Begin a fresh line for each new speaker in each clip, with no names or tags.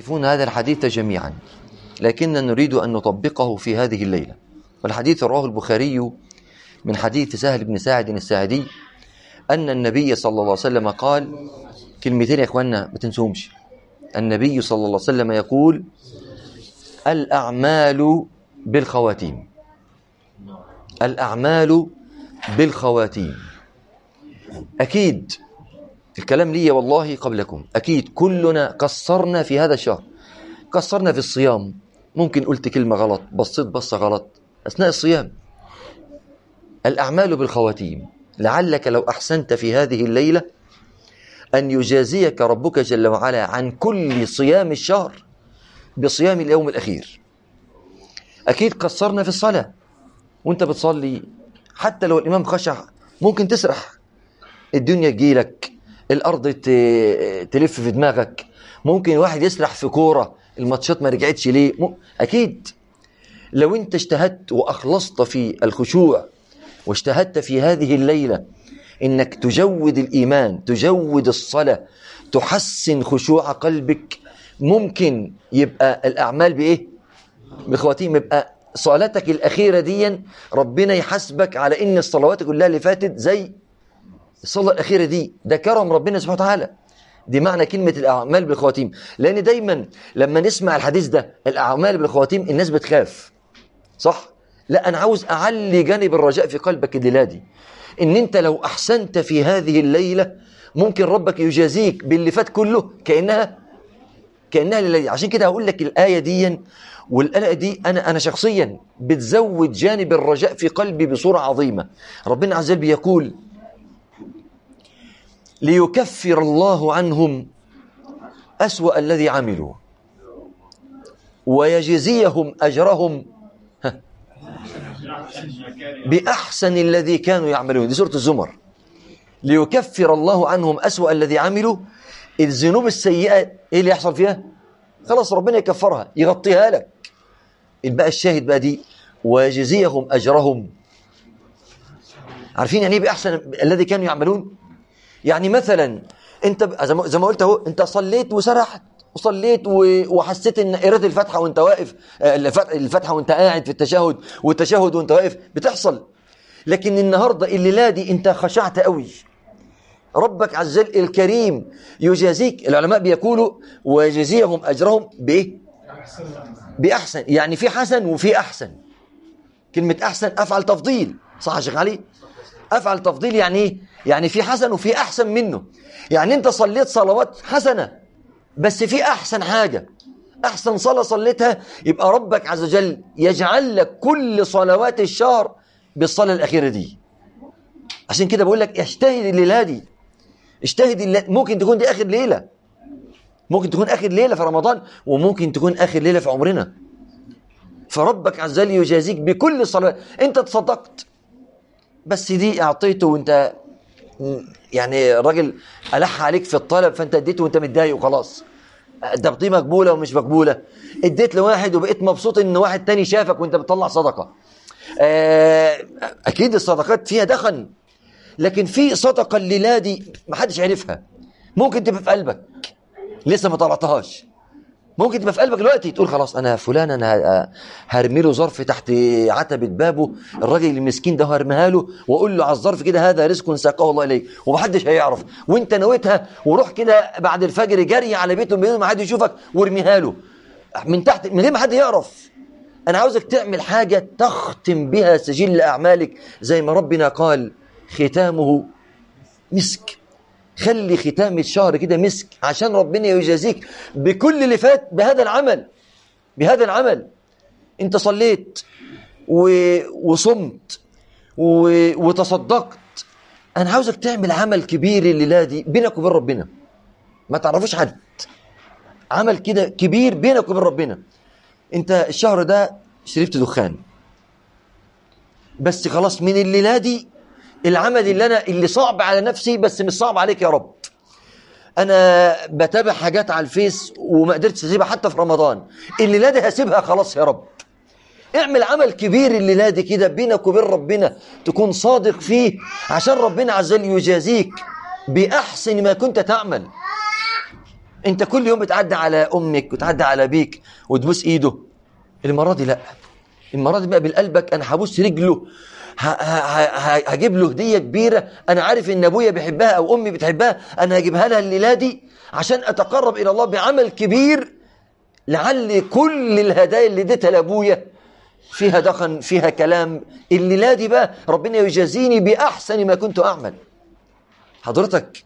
تعرفون هذا الحديث جميعا، لكننا نريد أن نطبقه في هذه الليلة. والحديث رواه البخاري من حديث سهل بن ساعد الساعدي أن النبي صلى الله عليه وسلم قال كلمتين يا إخواننا ما تنسوهمش. النبي صلى الله عليه وسلم يقول: الأعمال بالخواتيم. الأعمال بالخواتيم. أكيد الكلام لي والله قبلكم، أكيد كلنا قصرنا في هذا الشهر، قصرنا في الصيام، ممكن قلت كلمة غلط، بصيت بصة غلط أثناء الصيام. الأعمال بالخواتيم، لعلك لو أحسنت في هذه الليلة أن يجازيك ربك جل وعلا عن كل صيام الشهر بصيام اليوم الأخير. أكيد قصرنا في الصلاة، وانت بتصلي حتى لو الإمام خشع ممكن تسرح، الدنيا تجيلك، الأرض تلف في دماغك، ممكن واحد يسرح في كورة الماتشات ما رجعتش ليه. أكيد لو انت اجتهدت وأخلصت في الخشوع واجتهدت في هذه الليلة انك تجود الإيمان، تجود الصلاة، تحسن خشوع قلبك، ممكن يبقى الأعمال بإيه؟ بخواتيم. يبقى صلاتك الأخيرة دي ربنا يحاسبك على إن الصلوات كلها اللي فاتت زي الصلاة الأخيرة دي. ده كرم ربنا سبحانه وتعالى. دي معنى كلمة الأعمال بالخواتيم. لأن دايما لما نسمع الحديث ده الأعمال بالخواتيم الناس بتخاف، صح؟ لا، أنا عاوز أعلي جانب الرجاء في قلبك الليلة دي، إن أنت لو أحسنت في هذه الليلة ممكن ربك يجازيك باللي فات كله كأنها لليلة. عشان كده هقول لك الآية دي، والآية دي أنا شخصيا بتزود جانب الرجاء في قلبي بصورة عظيمة. ربنا عز وجل يقول: ليكفر الله عنهم أسوأ الذي عملوا ويجزيهم أجرهم بأحسن الذي كانوا يعملون. دي سورة الزمر. ليكفر الله عنهم أسوأ الذي عملوا. الذنوب السيئة إيه اللي يحصل فيها؟ خلاص ربنا يكفرها، يغطيها لك. بقى الشاهد بقى دي: ويجزيهم أجرهم. عارفين يعني إيه بأحسن الذي كانوا يعملون؟ يعني مثلا أنت زي ما قلت أهو، أنت صليت وسرحت وصليت وحسيت إن قراءة الفاتحة وأنت واقف، الفاتحة وأنت قاعد في التشهد، والتشهد وأنت واقف، بتحصل. لكن النهاردة الليلة دي أنت خشعت قوي، ربك عز وجل الكريم يجازيك. العلماء بيقولوا: ويجزيهم أجرهم بإيه؟ بأحسن. يعني في حسن وفي أحسن. كلمة أحسن أفعل تفضيل، صح يا شيخ علي؟ أفعل تفضيل يعني إيه؟ يعني في حسن وفي أحسن منه. يعني أنت صليت صلوات حسنة بس في أحسن حاجة، أحسن صلاة صليتها، يبقى ربك عز وجل يجعل لك كل صلوات الشهر بالصلاة الأخيرة دي. عشان كده بقول لك اجتهد الليلة دي، اجتهد الليلة. ممكن تكون دي آخر ليلة، ممكن تكون آخر ليلة في رمضان، وممكن تكون آخر ليلة في عمرنا. فربك عز وجل يجازيك بكل صلاة. أنت تصدقت بس دي أعطيته وأنت يعني الراجل ألح عليك في الطلب فأنت اديته وأنت متضايق وخلاص، ده بطيه مقبولة ومش مقبولة. اديت لواحد وبقيت مبسوط إن واحد تاني شافك وأنت بتطلع صدقة. أكيد الصدقات فيها دخن، لكن في صدقة الليلة دي محدش عرفها، ممكن تبقى في قلبك لسه ما طلعتهاش. ممكن تبقى في قلبك دلوقتي تقول: خلاص أنا فلان أنا هرمي له ظرف تحت عتبة بابه، الراجل المسكين ده هرميها له وأقول له على الظرف كده: هذا رزق ساقه الله إليك، ومحدش هيعرف. وأنت نويتها وروح كده بعد الفجر جري على بيته بدون ما حد يشوفك وارميها له من تحت من غير ما حد يعرف. أنا عاوزك تعمل حاجة تختم بها سجل أعمالك، زي ما ربنا قال: ختامه مسك. خلي ختام الشهر كده مسك عشان ربنا يجازيك بكل اللي فات بهذا العمل. بهذا العمل انت صليت وصمت وتصدقت. انا عاوزك تعمل عمل كبير الليله دي بينك وبين ربنا، ما تعرفوش حد. عمل كده كبير بينك وبين ربنا. انت الشهر ده شربت دخان، بس خلاص من الليله دي العمل اللي صعب على نفسي بس مش صعب عليك يا رب. انا بتابع حاجات على الفيس وما قدرتش اسيبها حتى في رمضان، الليله دي هسيبها خلاص يا رب. اعمل عمل كبير الليله دي كده بينك وبين ربنا، تكون صادق فيه عشان ربنا عز وجل يجازيك باحسن ما كنت تعمل. انت كل يوم بتعدي على امك وتعدي على ابيك وتبوس ايده. المره دي لا، المره دي بقى بقلبك انا هبوس رجله، هجيب له هديه كبيره، انا عارف ان ابويا بيحبها او امي بتحبها، انا هجيبها لها الليله دي عشان اتقرب الى الله بعمل كبير. لعل كل الهدايا اللي اديتها لابويا فيها دخن، فيها كلام، الليله دي بقى ربنا يجازيني باحسن ما كنت اعمل. حضرتك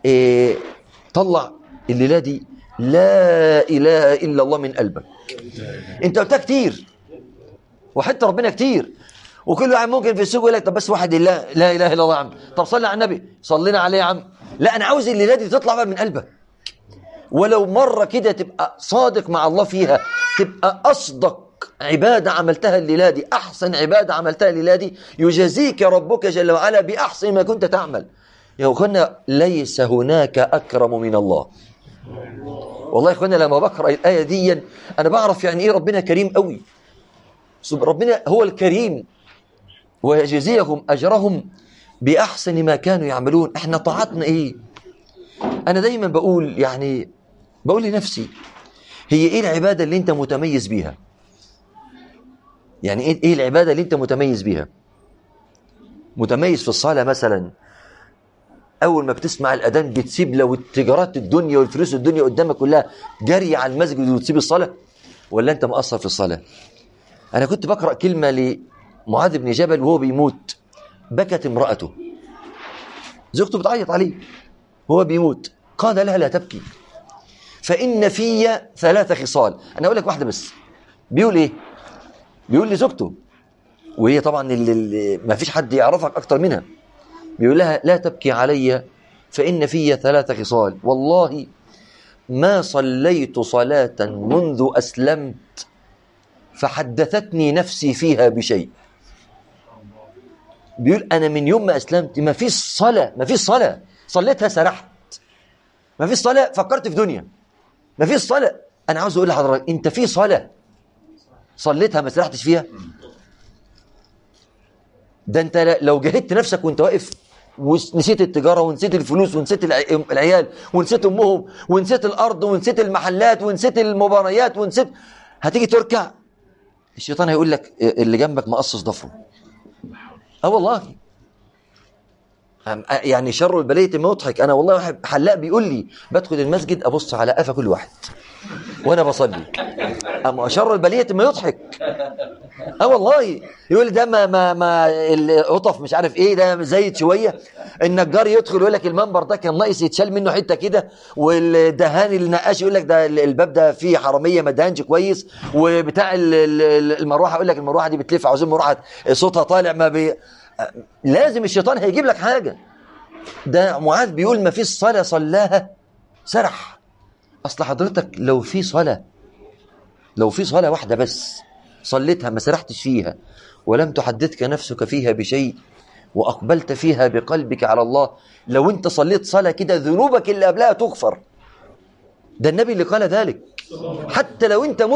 طلع الليله دي لا اله الا الله من قلبك. انت قلتها كتير وحتى ربنا كتير، وكل واحد ممكن في السوق يقول لك طب بس واحد لله، لا اله الا الله يا عم، طب صلي على النبي، صلينا عليه يا عم. لا، انا عاوز الليله دي تطلع بقى من قلبك، ولو مره كده تبقى صادق مع الله فيها، تبقى اصدق عباده عملتها الليله دي، احسن عباده عملتها الليله دي، يجازيك ربك جل وعلا باحسن ما كنت تعمل. يا اخوانا ليس هناك اكرم من الله. والله يا اخوانا لما بقرا الايه دي انا بعرف يعني ايه ربنا كريم قوي. ربنا هو الكريم، ويجزيهم أجرهم بأحسن ما كانوا يعملون. احنا طاعتنا ايه؟ أنا دايما بقول بقول لنفسي هي ايه العبادة اللي انت متميز بيها؟ يعني ايه العبادة اللي انت متميز بيها؟ متميز في الصلاة مثلا، أول ما بتسمع الأذان بتسيب لو التجارات الدنيا والفلوس الدنيا قدامك كلها جري على المسجد وتسيب الصلاة، ولا انت مقصر في الصلاة؟ أنا كنت بقرأ كلمة لمعاذ بن جبل وهو بيموت، بكت امرأته، زوجته بتعيط عليه وهو بيموت، قال لها لا تبكي فإن في 3 خصال. أنا أقول لك واحدة بس. بيقول إيه؟ بيقول لزوجته، وهي طبعا اللي ما فيش حد يعرفك أكتر منها، بيقول لها لا تبكي علي فإن في 3 خصال، والله ما صليت صلاة منذ أسلمت فحدثتني نفسي فيها بشيء. بيقول أنا من يوم ما أسلمت ما فيش صلاة صليتها سرحت، ما فيش صلاة فكرت في دنيا، ما فيش صلاة. أنا عاوز أقول لحضرتك أنت في صلاة صليتها ما سرحتش فيها؟ ده أنت لو جهدت نفسك وأنت واقف ونسيت التجارة ونسيت الفلوس ونسيت العيال ونسيت أمهم ونسيت الأرض ونسيت المحلات ونسيت المباريات ونسيت، هتيجي تركع الشيطان هيقول لك اللي جنبك مقصص ضفره. والله يعني شر البلية ما يضحك. انا والله واحد حلاق بيقول لي بدخل المسجد ابص على قفا كل واحد وانا بصلي، اما شر البلية ما يضحك. والله يقول لي ده ما القطف مش عارف ايه ده زايد شويه، النجار يدخل يقول لك المنبر ده كان ناقص يتشال منه حته كده، والدهان النقاش يقول لك ده الباب ده فيه حراميه ما دهنش كويس، وبتاع المروحه يقول لك المروحه دي بتلف، عاوزين مروحه صوتها طالع لازم الشيطان هيجيب لك حاجه. ده معاذ بيقول ما فيش صلاه صلاها سرح. اصل حضرتك لو في صلاه واحده بس صليتها ما سرحتش فيها ولم تحدثك نفسك فيها بشيء وأقبلت فيها بقلبك على الله، لو أنت صليت صلاة كده ذنوبك اللي قبلها تغفر. ده النبي اللي قال ذلك. حتى لو أنت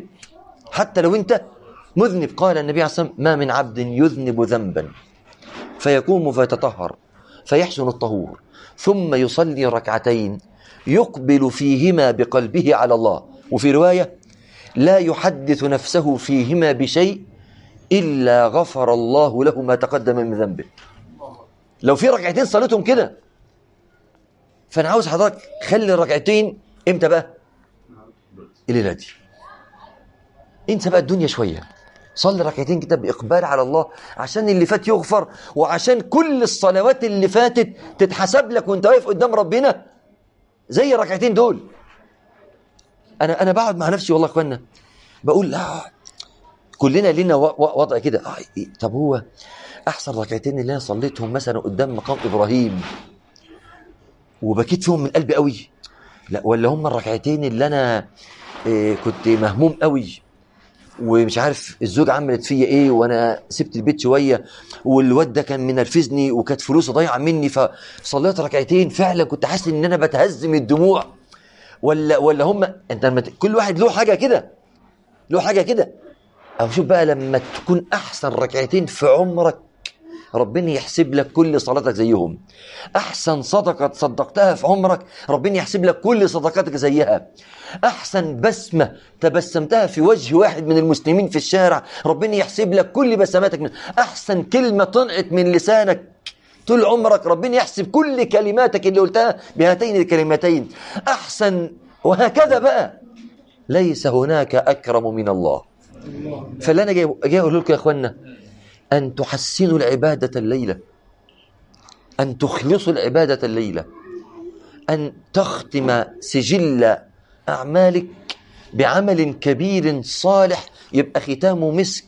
مذنب قال النبي عليه الصلاة والسلام ما من عبد يذنب ذنبا فيقوم فيتطهر فيحسن الطهور ثم يصلي 2 يقبل فيهما بقلبه على الله، وفي رواية لا يحدث نفسه فيهما بشيء إلا غفر الله له ما تقدم من ذنبه. لو في 2 صليتهم كده، فأنا عاوز حضرتك خلي 2 إمتى بقى؟ الليلة دي. انسى بقى الدنيا شوية، صلي 2 كده بإقبال على الله عشان اللي فات يغفر، وعشان كل الصلوات اللي فاتت تتحسب لك وانت واقف قدام ربنا زي 2 دول. أنا بقعد مع نفسي والله يا اخوانا بقول لا، كلنا لنا وضع كده. طب هو احسن 2 اللي انا صليتهم مثلا قدام مقام ابراهيم وبكيت فيهم من قلبي قوي، لا ولا هم 2 اللي انا كنت مهموم قوي ومش عارف الزوجة عملت فيا ايه وانا سبت البيت شوية والواد ده كان منرفزني وكانت فلوسه ضايعه مني فصليت 2 فعلا كنت حاسس ان انا بتهز من الدموع، ولا هم انت كل واحد له حاجة كده. أو شوف بقى لما تكون أحسن 2 في عمرك ربنا يحسب لك كل صلاتك زيهم. أحسن صدقة تصدقتها في عمرك ربنا يحسب لك كل صدقاتك زيها. أحسن بسمة تبسمتها في وجه واحد من المسلمين في الشارع ربنا يحسب لك كل بسماتك منه. أحسن كلمة طلعت من لسانك طول عمرك ربنا يحسب كل كلماتك اللي قلتها بهاتين الكلمتين. أحسن، وهكذا بقى، ليس هناك أكرم من الله. فاللي أنا جاي أقول لكم يا أخوانا، أن تحسنوا العبادة الليلة، أن تخلصوا العبادة الليلة، أن تختم سجل أعمالك بعمل كبير صالح يبقى ختامه مسك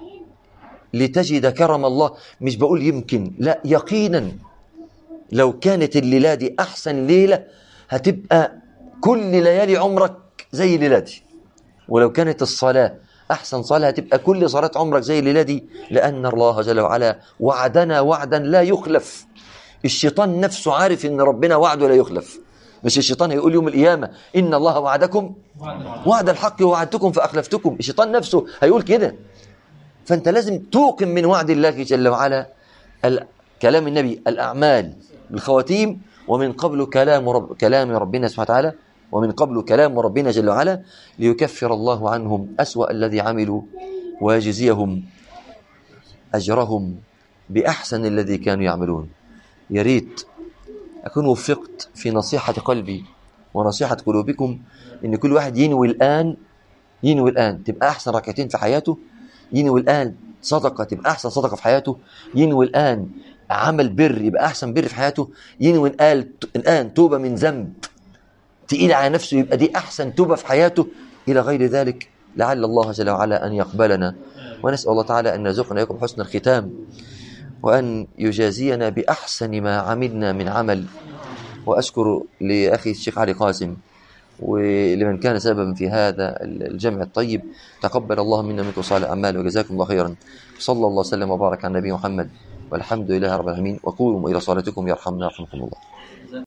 لتجد كرم الله. مش بقول يمكن، لا، يقينا لو كانت الليلة دي أحسن ليلة هتبقى كل ليالي عمرك زي الليلة دي. ولو كانت الصلاة أحسن صلاة هتبقى كل صلاة عمرك زي الليلة دي، لأن الله جل وعلا وعدنا وعدا لا يخلف. الشيطان نفسه عارف إن ربنا وعده لا يخلف. مش الشيطان هيقول يوم القيامة إن الله وعدكم وعد الحق ووعدتكم فأخلفتكم. الشيطان نفسه هيقول كده. فأنت لازم توقن من وعد الله جل وعلا. كلام النبي الأعمال بالخواتيم، ومن قبل كلام ربنا سبحانه وتعالى، ومن قبل كلام ربنا جل وعلا ليكفر الله عنهم أسوأ الذي عملوا ويجزيهم أجرهم بأحسن الذي كانوا يعملون. يا ريت أكون وفقت في نصيحة قلبي ونصيحة قلوبكم، إن كل واحد ينوي الآن تبقى أحسن ركعتين في حياته، ينوي الآن صدقة تبقى أحسن صدقة في حياته، ينوي الآن عمل بر يبقى أحسن بر في حياته، ينوي الآن توبة من ذنب تقيل على نفسه يبقى دي أحسن توبة في حياته، إلى غير ذلك. لعل الله جل وعلا أن يقبلنا، ونسأل الله تعالى أن يرزقنا إياكم حسن الختام، وأن يجازينا بأحسن ما عملنا من عمل. وأشكر لأخي الشيخ علي قاسم ولمن كان سببا في هذا الجمع الطيب. تقبل الله منا منكم صالح الأعمال، وجزاكم الله خيرا. صلى الله وسلم وبارك على النبي محمد، والحمد لله رب العالمين. وقوموا إلى صلاتكم يرحمنا يرحمكم الله.